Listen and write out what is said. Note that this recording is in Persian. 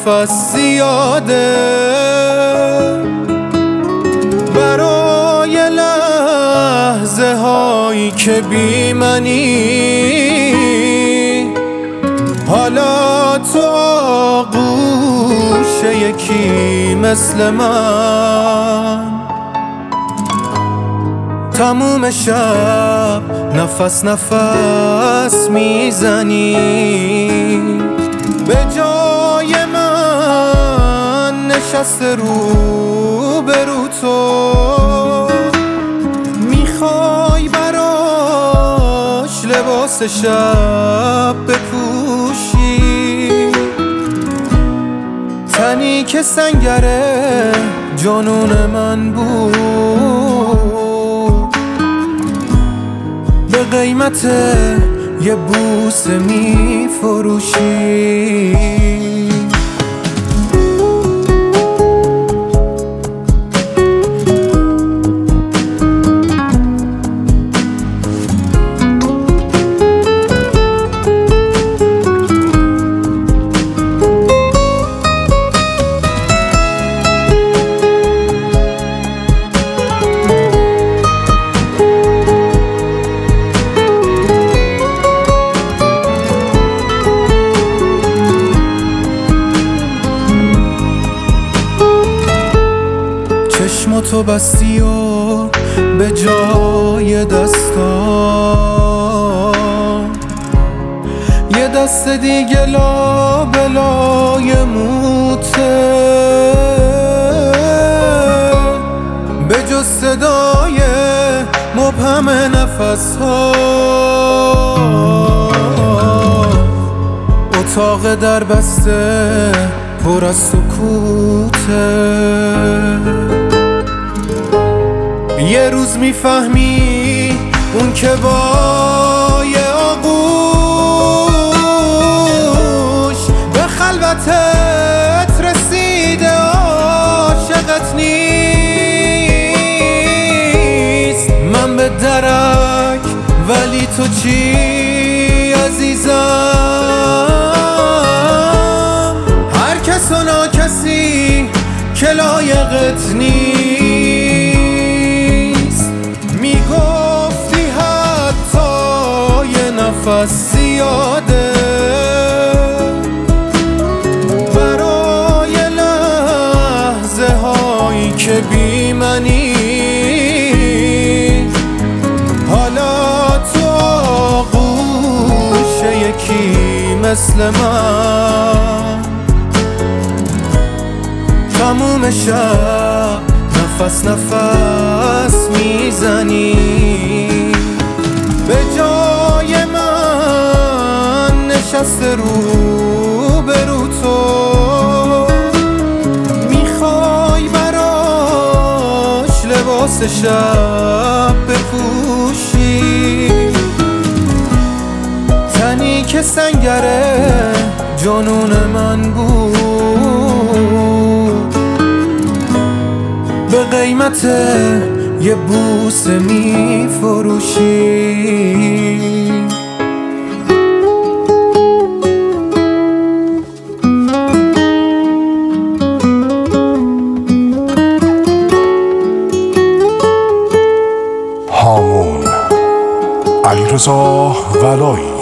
نفس زیاده برای لحظه هایی که بی منی. حالا تو آغوش یکی مثل من تموم شب نفس نفس میزنی. به جای من نشسته رو به رو تو، میخوای براش لباس شب بپوشی. تنی که سنگره جنون من بود، به قیمت یه بوسه میفروشی. چشماتو بستی و به جای دستام یه دست دیگه لابلای موته. به جز صدای مبهم نفس ها اتاق در بسته پر از سکوته. یه روز میفهمی اون که با یه آغوش به خلوتت رسیده عاشقت نیست. من به درک ولی تو چی عزیزم؟ هر کس و ناکسی که لایقت نیست. میگفتی حتی یه نفس زیاده برای لحظه هایی که بی منی. حالا تو آغوش یکی مثل من تموم شب نفس نفس میزنی. به جای من نشسته رو به رو تو، میخوای براش لباس شب بپوشی. تنی که سنگره جنون من بود، به قیمت یه بوسه میفروشی. هامون علیرضا ولایی.